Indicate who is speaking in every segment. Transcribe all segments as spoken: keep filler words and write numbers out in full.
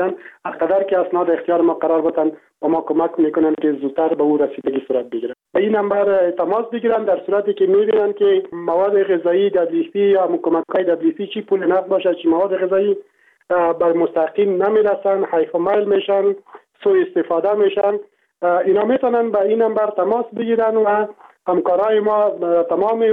Speaker 1: بگیرن، هرقدر که اسناد اختیار ما قرار بدن و ما کمک میکنن که زودتر به او رسیدگی صورت بگیره. به این نمبر تماس بگیرن در صورتی که میبینن که مواد غذایی دبلیو اف پی یا کمک‌های دبلیو اف پی چی پول نقد باشه چی مواد غذایی بر مستحقین نمیرسن، حیف و میل میشن، سوء استفاده میشن، اینا میتونن به این نمبر تماس بگیرن و همکارای ما تمام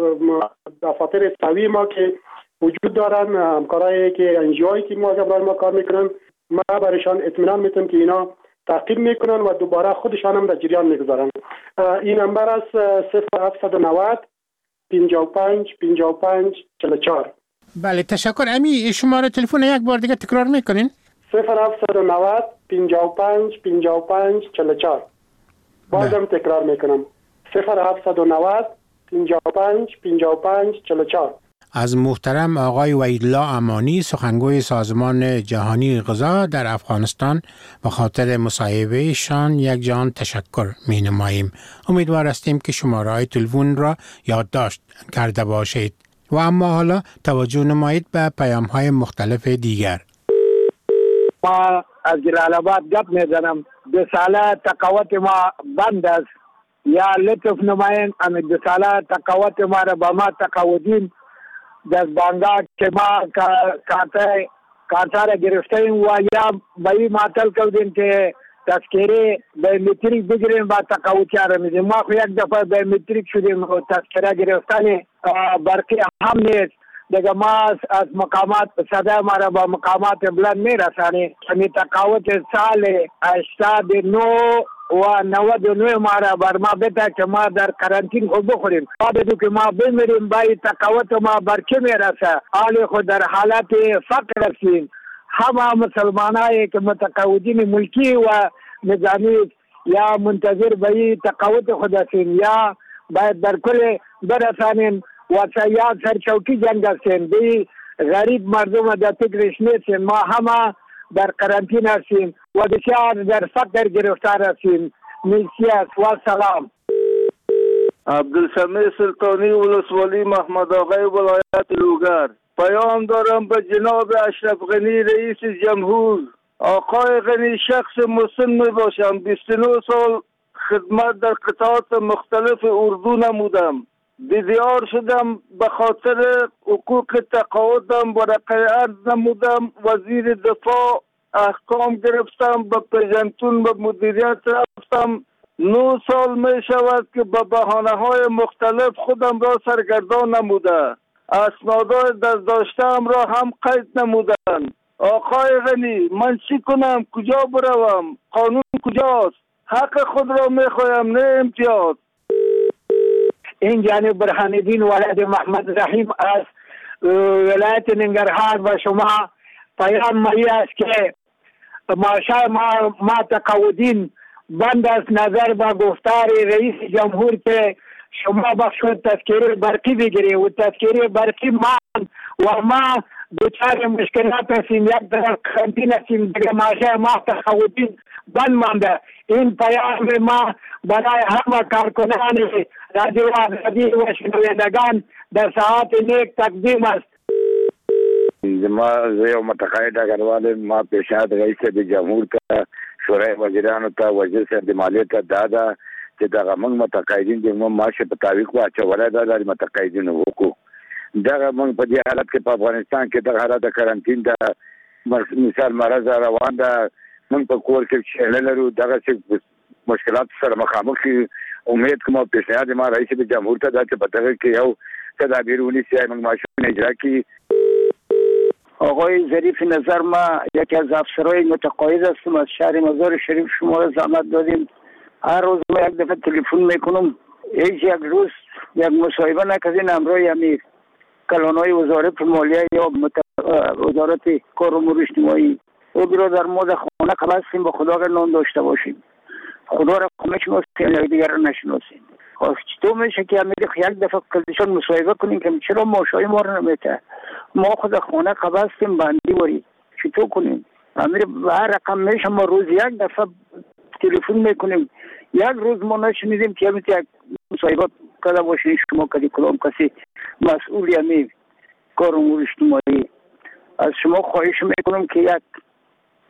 Speaker 1: دفاتر سوی ما که وجود دارن، همکارایی که انجیوهایی که ما برای ما کار میکنن، ما برایشان اطمینان میتونم که اینا تعقیب میکنن و دوباره خودشان هم در جریان میگذارن. این نمبر است صفر هفتصد و نود پنجاه و پنج پنجاه و پنج چهل و چهار.
Speaker 2: بله تشکر. امی شماره تلفن یک بار دیگه تکرار میکنین؟
Speaker 1: صفر هفتصد و نود پنجاه و پنج پنجاه و پنج چهل و چهار. بازم تکرار میکنم صفر هفتصد و نود پنجاه و پنج پنجاه و پنج چهل و چهار.
Speaker 2: از محترم آقای وحیدالله امانی سخنگوی سازمان جهانی غذا در افغانستان به خاطر مصاحبهشان یک جان تشکر می نماییم. امیدوار هستیم که شماره های تلفن را یادداشت کرده باشید. و اما حالا توجه نمایید به پیام های مختلف دیگر.
Speaker 3: ما از جلال آباد گپ میزنم. دو ساله تقاوت ما بند است. یا لطف نمایین امی دو ساله تقاوت ما را با ما تقاودیم در بانگا که ما کارتا را گرفتیم و یا بایی معطل کردیم که تذکره بایومتریک بگیریم با تقاوتیا را میدیم. ما خو یک دفعه بایومتریک شدیم و تذکره گرفتن برقی هم نیست. دیگه ما از مقامات صدا ما را با مقامات بلند میرسانیم. همی تقاوت سال هشتاد و نه و نود و نه ما را بر ما بده که ما در کرانتین خود بخوریم. بعد که ما بمیریم بای تقاوت ما بر که میرسه؟ حال خود در حالت فقر هستیم. همه مسلمانایی که متقاعدین ملکی و نظامی یا منتظر بای تقاوت خود هستیم یا باید در کل برسانیم و سیاد سرچوکی جنگ هستیم. بی غریب مردم در فکرش نیستیم. ما همه در کرانتین هستیم و بسیار در فقر گرفتار هستیم. مرسی است و سلام.
Speaker 4: عبدالسمیع سلطانی ولسوالی محمد آقای ولایت لوگر. پیام دارم به جناب اشرف غنی رئیس جمهور. آقای غنی شخص مسن می باشم. بیست و نه سال خدمت در قطعات مختلف اردو نمودم. دیدیار شدم به خاطر حقوق تقاعدم ورقه عرض نمودم. وزیر دفاع احکام گرفتم، به پیجنتون به مدیریت رفتم. نه سال می شود که به بهانه های مختلف خودم را سرگردان نموده. اسنادای دست داشتم را هم قید نمودن. آقای غنی من چی کنم؟ کجا بروم؟ قانون کجاست؟ حق خود را می خواهم نه امتیاز.
Speaker 3: این جانب برهان الدین ولد محمد رحیم از ولایت ننگرهار و شما پیام مایی است که ماشا ما, ما تقاودین بند از نظر با گفتار رئیس جمهور که شما بخشود تذکره برقی بگیری و تذکره برقی ما و ما دوچار مشکلات هستیم. یک در کرانتین هستیم دیگه ماشا ما تقاودین بند مانده. این پیام ما برای همه کارکنان رادیو آزادی و شنوندگان در ساعت نیک تقدیم است.
Speaker 5: ما زیو متقاعد اگروال ما پیشنهاد رئیس جمهور ته شورای وزیرانو ته وزیر صاحب مالیه ته دادا چې دغه موږ متقاعدین د مو معاش په تعویق واچولای دا د متقاعدینو وکړو. دغه موږ په دې حالت کې په افغانستان کې د حالت کرانتین د مثال مرز روان ده. موږ په کور کې چې لرو دغه څه مشکلات سره مخامخ امید کوم پیشنهاد ما رئیس جمهور ته دا چې په دغه کې یو تدابیر ونیسي موږ معاشونه اجرا کړي.
Speaker 3: آقای ظریف نظر ما یکی از افسرهای متقاعد هستم از شهر مزار شریف. شما را زحمت دادیم. هر روز ما یک دفعه تلفن میکنم. هیچ یک روز یک مصاحبه نکردین همراه امیر کلانهای وزارت مالیه یا وزارت کار امور اجتماعی. او برادر ما در خانه خلاصیم با خدا که نان داشته باشیم. خدا را نشناسیم یا دیگر را نشناسیم. چطور میشه که امیر یک دفعه کلشان مصاحبه کنیم که چرا ماشای ما رو نمیته؟ ما خود خانه قبضیم بندی وری چطور کنیم؟ امیر هر رقم میشه ما روز یک دفعه تلفن میکنیم. یک روز ما نشنیدیم که امیر یک مصاحبه کرده باشین شما کدی کدام کسی مسئولی امیر کار امور اجتماعی. از شما خواهش میکنم که یک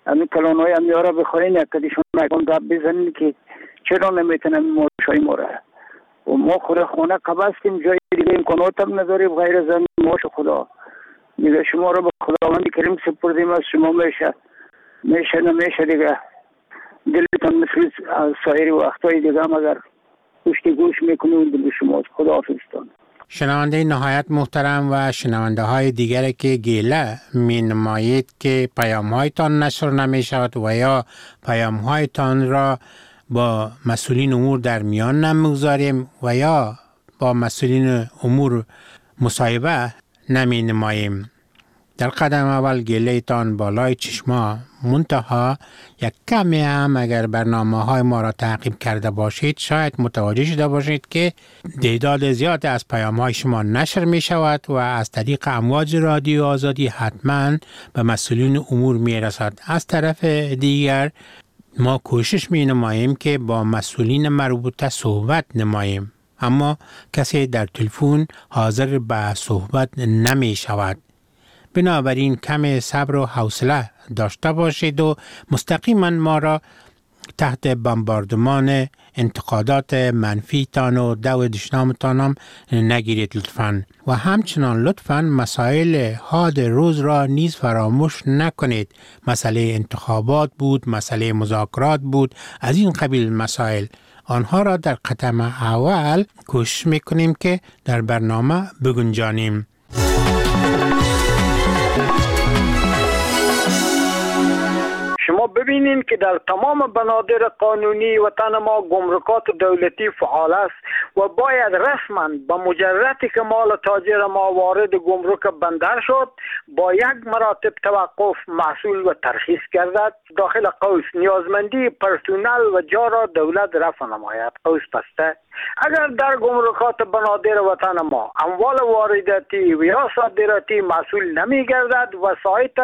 Speaker 3: همین کلانهای هم یارا بخورین یک کدیشون نگم گپ بزنین که چرا نمیتونم ماشای ما را و ما خود خونه قبستیم جای دیگه امکانات هم نداریم غیر زن ماش خدا میگه شما رو به خداوند کریم سپردیم از شما میشه میشه نمیشه دیگه دلتان مثل سایر وقتهای دیگه هم اگر پشت گوش میکنید دل شما خدا حافظتان.
Speaker 2: شنونده نهایت محترم و شنونده های دیگر که گیله می نمایید که پیام هایتان نشر نمی شود و یا پیام هایتان را با مسئولین امور در میان نمیگذاریم و یا با مسئولین امور مصاحبه نمی نماییم. در قدم اول گله تان بالای چشما منتها یک کمی هم اگر برنامه های ما را تعقیب کرده باشید شاید متوجه شده باشید که تعداد زیاد از پیام های شما نشر می شود و از طریق امواج رادیو آزادی حتما به مسئولین امور می رسد. از طرف دیگر ما کوشش می نماییم که با مسئولین مربوطه صحبت نماییم اما کسی در تلفن حاضر به صحبت نمی شود. بنابراین کم صبر و حوصله داشته باشید و مستقیما ما را تحت بمباردمان انتقادات منفی تان و دو دشنامتان هم نگیرید لطفاً و همچنان لطفاً مسائل حاد روز را نیز فراموش نکنید. مسئله انتخابات بود، مسئله مذاکرات بود، از این قبیل مسائل آنها را در قدم اول کوشش میکنیم که در برنامه بگنجانیم.
Speaker 6: شما ببینین که در تمام بنادر قانونی وطن ما گمرکات دولتی فعال است و باید رسما به مجردی که مال تاجر ما وارد گمرک بندر شد با یک مراتب توقف محصول و ترخیص گردد. داخل قوس نیازمندی پرسونل و جا را دولت رفع نماید. قوس بسته. اگر در گمرکات بنادر وطن ما اموال وارداتی و یا صادراتی محصول نمی گردد وسایط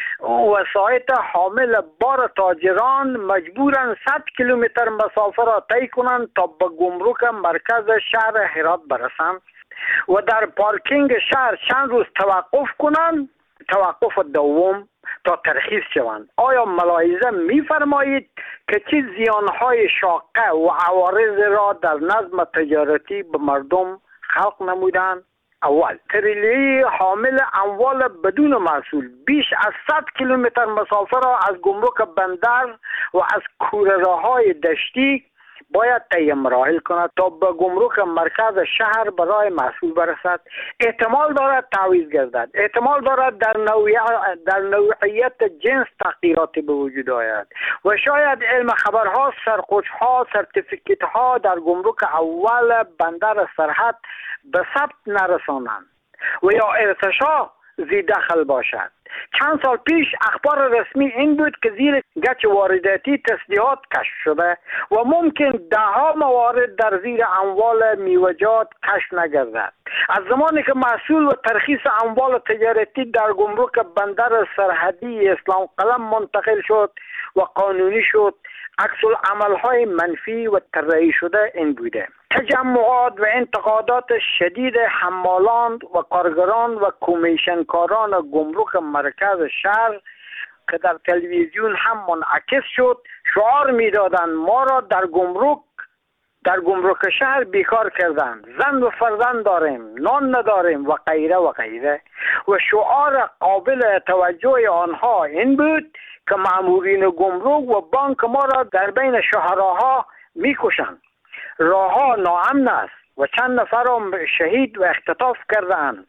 Speaker 6: وسایط حامل بار تاجران مجبورن صد کیلومتر مسافت را طی کنند تا به گمرک مرکز شهر هرات برسند و در پارکینگ شهر چند روز توقف کنند، توقف دوم تا ترخیص شوند. آیا ملاحظه می‌فرمایید که چه زیانهای شاقه و عوارض را در نظم تجارتی به مردم خلق نمودند؟ اول، تریلی حامل اموال بدون محصول بیش از صد کیلومتر مسافت را از گمرک بندر و از کوره‌راه‌های دشتی باید طی مراحل کند تا به گمرک مرکز شهر برای محصول برسد. احتمال دارد تعویض گردد، احتمال دارد در نوعیت در نوعیت جنس تغییراتی به وجود آید و شاید علم خبرها، سرخوشها، سرتیفیکیت ها در گمرک اول بندر سرحد به ثبت نرسانند و یا ارتشا زی دخل باشد. چند سال پیش اخبار رسمی این بود که زیر گچ وارداتی تسلیحات کشف شده و ممکن ده ها موارد در زیر اموال میوجات کشف نگردد. از زمانی که محصول و ترخیص اموال تجارتی در گمرک بندر سرحدی اسلام قلم منتقل شد و قانونی شد، عکس العمل‌های منفی و طراحی شده این بوده: تجمعات و انتقادات شدید حمالان و کارگران و کمیشنکاران گمرک مرکز شهر که در تلویزیون هم منعکس شد شعار می‌دادند ما را در گمرک در گمرک شهر بیکار کردند، زن و فرزند داریم، نان نداریم و غیره و غیره. و شعار قابل توجه آنها این بود که مامورین گمرک و بانک ما را در بین شهرها میکشند. راهها ناامن است و چند نفر را شهید و اختطاف کردند.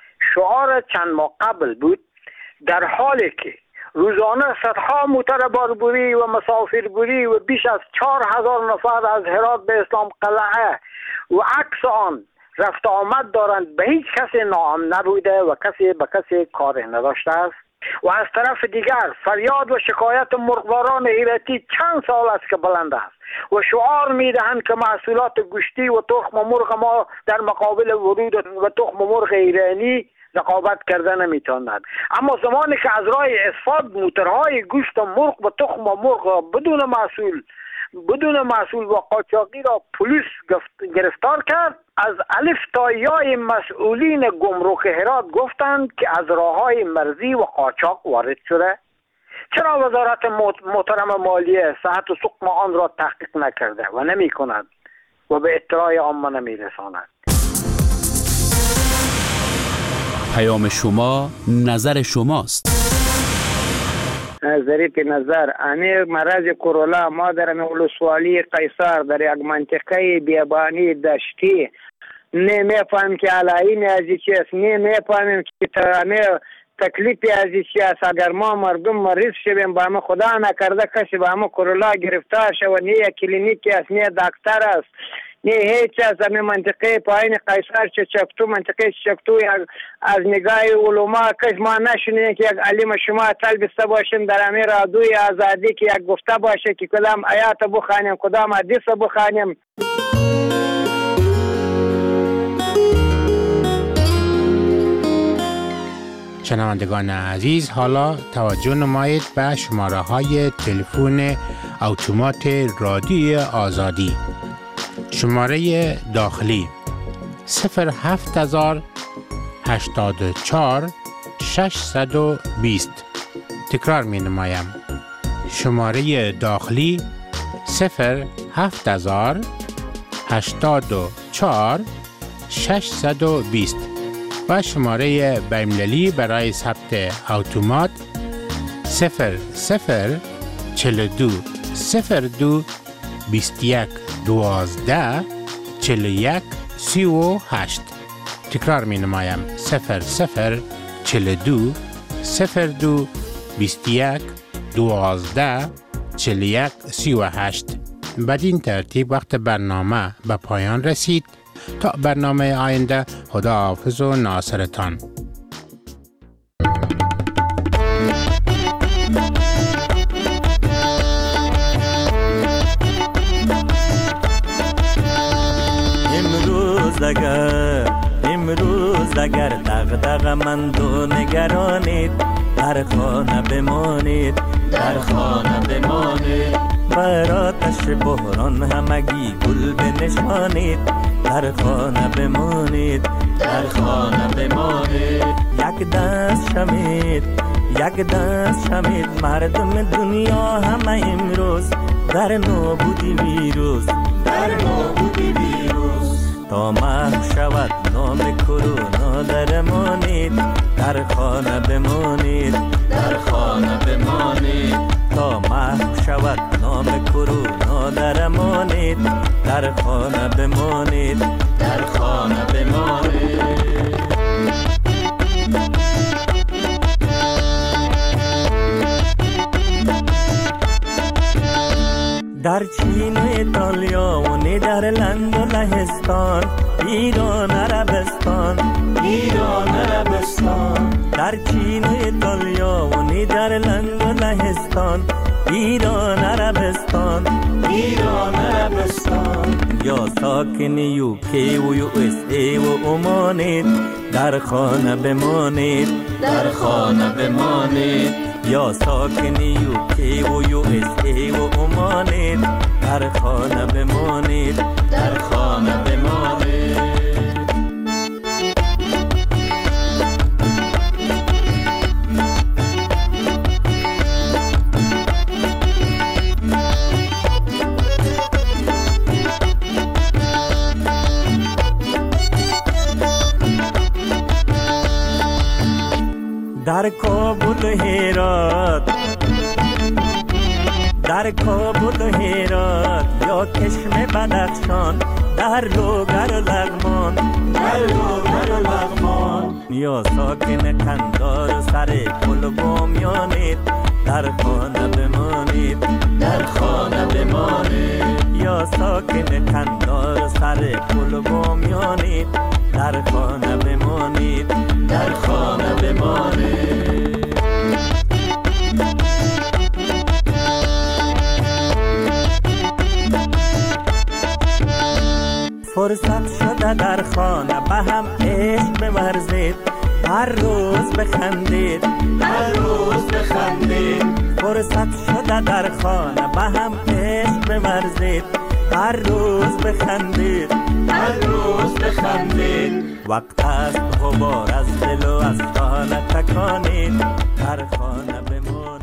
Speaker 6: شعار چند ماه قبل بود، در حالی که روزانه صدها موتر باربری و مسافربری و بیش از چهار هزار نفر از هرات به اسلام قلعه و عکس آن رفت آمد دارند. به هیچ کسی ناامن نبوده و کسی به کسی کار نداشته است. و از طرف دیگر فریاد و شکایت مرغداران هراتی چند سال است که بلند است و شعار میدهند که محصولات گوشتی و تخم مرغ ما در مقابل ورود و تخم مرغ ایرانی رقابت کرده نمیتواند. اما زمانی که از راه اصفاد موترهای گوشت مرغ و تخم مرغ بدون محصول بدون محصول و قاچاقی را پلیس گرفتار کرد، از الف تا یای مسئولین گمرک هرات گفتند که از راههای مرزی و قاچاق وارد شده. چرا وزارت محترم مالیه صحت و سقم آن را تحقیق نکرده و نمی کند و به اطلاع عامه نمی رساند؟
Speaker 7: پیام شما نظر شماست.
Speaker 3: ظریف نظر امی مرض کرونا ما در ولسوالی قیصر در یک منطقه بیابانی دشتی نمیفهم که علائم ازی چیست، نمیفهمیم که ترانه تکلیفی ازی چیست. اگر ما مردم مریض شویم با ما خدا نکرده کسی با ما کرونا گرفتار شود، نه یک کلینیکی است نه دکتر است نه هیچ از همین منطقه پایین قیصر چه چکتو منطقه چکتو از نگاه علما کس ما نشونیم که یک علم شما تلبسته باشیم در همین رادوی آزادی که یک گفته باشه که کدام آیات بخوانیم کدام حدیث بخوانیم.
Speaker 2: شنوندگان عزیز، حالا توجه نمایید به شماره های تلفن اتومات رادیوی آزادی. شماره داخلی صفر هفت هزار هشتاد و چهار ششصد و بیست. تکرار می نمایم. شماره داخلی صفر هفت هزار هشتاد و چهار ششصد و بیست و شماره بین‌المللی برای ثبت اتومات صفر صفر چهل و دو صفر دو بیست و یک دوازده چهل و یک سی و هشت. تکرار می نمایم. صفر صفر چهل و دو صفر دو بیست و یک دوازده چهل و یک سی و هشت. بدین ترتیب وقت برنامه به پایان رسید. تا برنامه آینده، خدا حافظ و ناصرتان.
Speaker 8: امروز اگر امروز اگر دغدغ من دو نگرانید، در خانه بمانید در خانه بمانید. بر آتش بحران همگی گل بنشانید، در خانه بمانید در خانه بمانید. یک دست شمید یک دست شمید مردم دنیا همه امروز در نابودی ویروس در نابودی ویروس. تا محو شود نام کرونا درمانید، در خانه بمانید در خانه بمانید. تا محو شود نام کرونا درمانید، در خانه بمانید در خانه بمانید. در چین و ایتالیا و نیدرلند و لهستان، ایران عربستان ایران عربستان. در چین و ایتالیا و نیدرلند و لهستان، ایران عربستان ایران عربستان. یا ساکن یوکی و یو اس ای و عمانید، در خانه بمانید در خانه بمانید. یا ساکن یوکی و یو اس ای و عمانید، در خانه بمانید در خانه بمانید. در کابل هرات در کابل هرات یا چشم بدخشان، در لوگر و لغمان در لوگر و لغمان. یا ساکن قندار و سر پل بامیانید، در خانه بمانید در خانه بمانید. یا ساکن قندار و سر پل بامیانید، در خانه بمانید در خانه بمانید. فرصت شده در خانه به هم عشق بورزید، هر روز بخندید هر روز بخندید. فرصت شده در خانه به هم عشق بورزید، هر روز بخندید هر روز بخندید. وقت است غبار از دل و از خانه تکانید، در خانه بمانید.